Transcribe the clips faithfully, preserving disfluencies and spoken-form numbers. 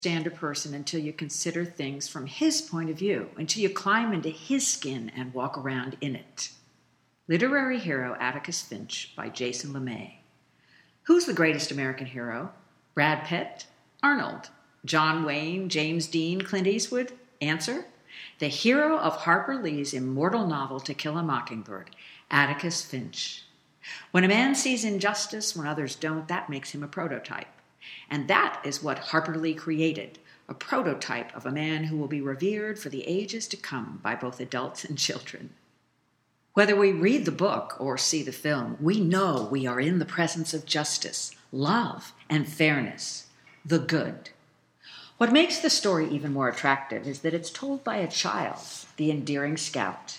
understand a person until you consider things from his point of view, until you climb into his skin and walk around in it. Literary Hero Atticus Finch by Jason LeMay. Who's the greatest American hero? Brad Pitt? Arnold? John Wayne? James Dean? Clint Eastwood? Answer: the hero of Harper Lee's immortal novel To Kill a Mockingbird, Atticus Finch. When a man sees injustice when others don't, that makes him a prototype. And that is what Harper Lee created, a prototype of a man who will be revered for the ages to come by both adults and children. Whether we read the book or see the film, we know we are in the presence of justice, love, and fairness, the good. What makes the story even more attractive is that it's told by a child, the endearing Scout.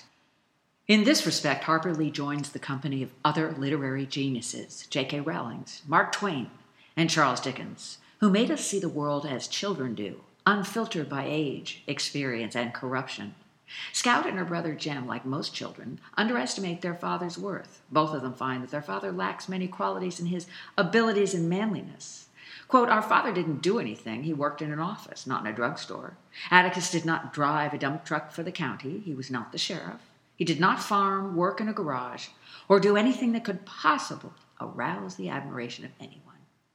In this respect, Harper Lee joins the company of other literary geniuses, J K Rowling, Mark Twain, and Charles Dickens, who made us see the world as children do, unfiltered by age, experience, and corruption. Scout and her brother Jem, like most children, underestimate their father's worth. Both of them find that their father lacks many qualities in his abilities and manliness. Quote, our father didn't do anything. He worked in an office, not in a drugstore. Atticus did not drive a dump truck for the county. He was not the sheriff. He did not farm, work in a garage, or do anything that could possibly arouse the admiration of anyone.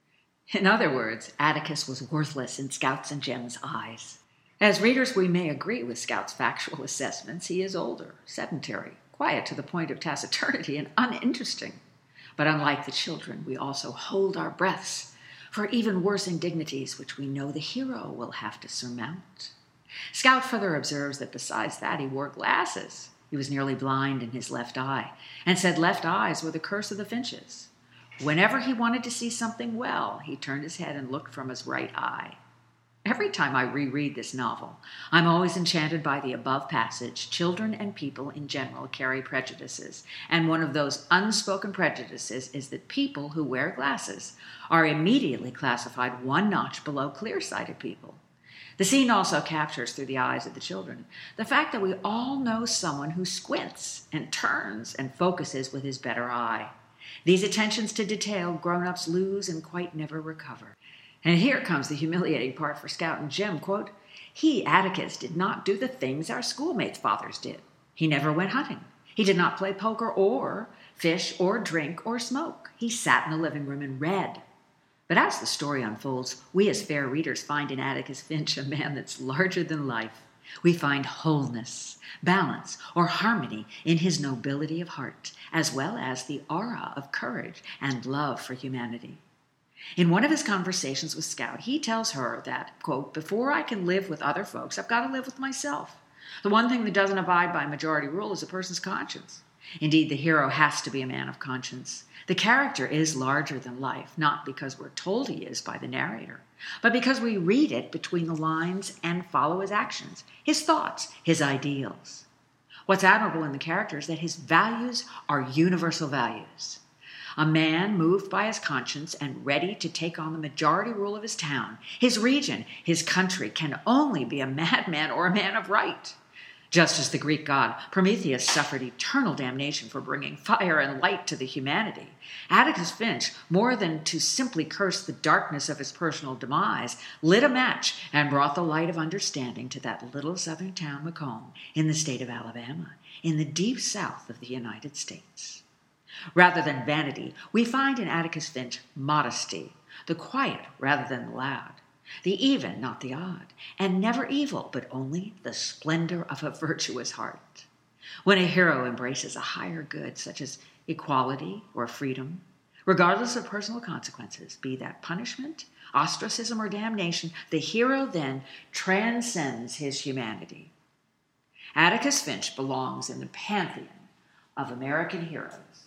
In other words, Atticus was worthless in Scout's and Jem's eyes. As readers, we may agree with Scout's factual assessments. He is older, sedentary, quiet to the point of taciturnity, and uninteresting. But unlike the children, we also hold our breaths for even worse indignities which we know the hero will have to surmount. Scout further observes that besides that, he wore glasses. He was nearly blind in his left eye, and said left eyes were the curse of the Finches. Whenever he wanted to see something well, he turned his head and looked from his right eye. Every time I reread this novel, I'm always enchanted by the above passage. Children and people in general carry prejudices, and one of those unspoken prejudices is that people who wear glasses are immediately classified one notch below clear-sighted people. The scene also captures, through the eyes of the children, the fact that we all know someone who squints and turns and focuses with his better eye. These attentions to detail grown-ups lose and quite never recover. And here comes the humiliating part for Scout and Jem, quote, he, Atticus, did not do the things our schoolmates' fathers did. He never went hunting. He did not play poker or fish or drink or smoke. He sat in the living room and read. But as the story unfolds, we as fair readers find in Atticus Finch a man that's larger than life. We find wholeness, balance, or harmony in his nobility of heart, as well as the aura of courage and love for humanity. In one of his conversations with Scout, he tells her that, quote, before I can live with other folks, I've got to live with myself. The one thing that doesn't abide by majority rule is a person's conscience. Indeed, the hero has to be a man of conscience. The character is larger than life, not because we're told he is by the narrator, but because we read it between the lines and follow his actions, his thoughts, his ideals. What's admirable in the character is that his values are universal values. A man moved by his conscience and ready to take on the majority rule of his town, his region, his country, can only be a madman or a man of right. Just as the Greek god Prometheus suffered eternal damnation for bringing fire and light to the humanity, Atticus Finch, more than to simply curse the darkness of his personal demise, lit a match and brought the light of understanding to that little southern town, Macomb, in the state of Alabama, in the deep south of the United States. Rather than vanity, we find in Atticus Finch modesty, the quiet rather than the loud, the even, not the odd, and never evil, but only the splendor of a virtuous heart. When a hero embraces a higher good, such as equality or freedom, regardless of personal consequences, be that punishment, ostracism, or damnation, the hero then transcends his humanity. Atticus Finch belongs in the pantheon of American heroes.